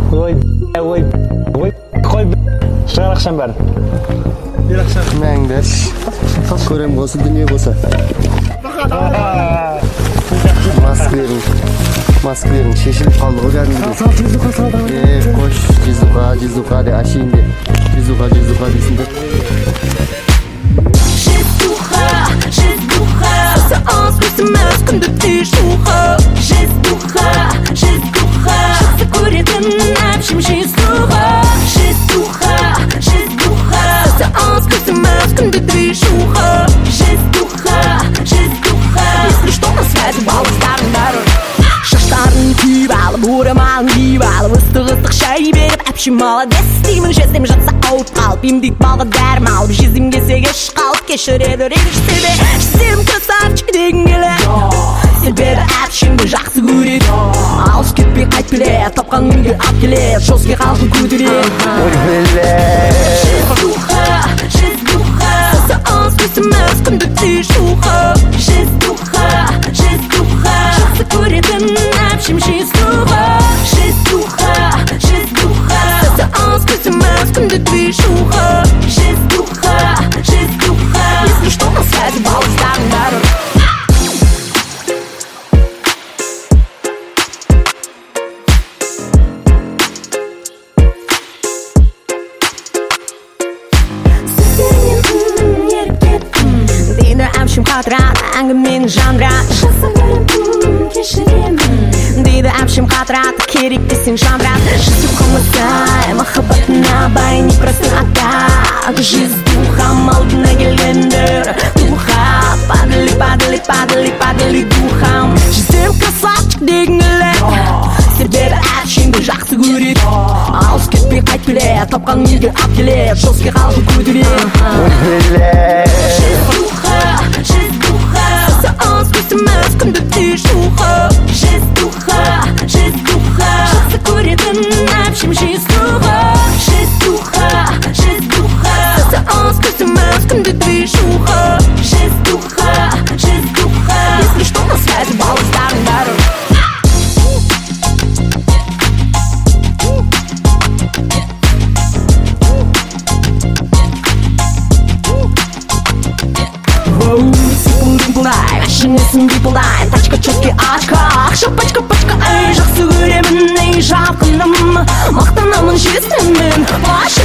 Ой, қой, шығар ақшам бәрін. Бер ақшам. Мәңді. Көрем болса, дүние болса. Маскілерің шешіліп қалды ғой кәдімгідей. Қош, жезуға де ашейін де. Жезуға дейсін де. Өзіміз күнді түйшуға Жездуға Жақсы көретін әпшім жездуға Жездуға Өзіміз күнді түйшуға Жездуға Если что на связи балыстардың бәрі Шаштарын күйіп алып, орамалын киіп алып Ыстық шай беріп, әпшім молодец деймін Жездем жатса ауып қалып, емдейді балға дәрім алып Жездем келсе кеш қалып, кешіреді реніш себе Жездем красавчик дегім келеді Себебі әпшімді жақсы көреді Алыс кетпей қайт келеді, тапқан үйге ап келеді Жоске қалқын көтереді Жездуға Өзіміз күнді түйшуға Жездуға Жақсы көретін әпшім жездуға Жездуға Өзіміз күнді түйшуға Жездуға Если что на связи балыстардың бәрі Қатырады әңгіменің жамырады Жасағырым кешіремін Дейді әпшім қатырады керек десең жамырады Жездуға мытай махаббатына бай не простың ата Жездухам алдына келгендер Духа падали духам Жездем красавчик дегің келеді Себебі әпшімді жақсы көреді Алыс кетпей қайт келеді тапқан үйге ап келеді Жоске қалқын көтереді Өзіміз күнді түйшуға Жездуға Жақсы көретін әпшім жездуға Жездуға Өзіміз күнді түйшуға Жездуға Если что на связи балыстардың бәрі Машинесін бипылдай, тачка четкий ачка Ақша пачка, эй, жақсы көремін, эй, жақыным Мақтанамын жездеммен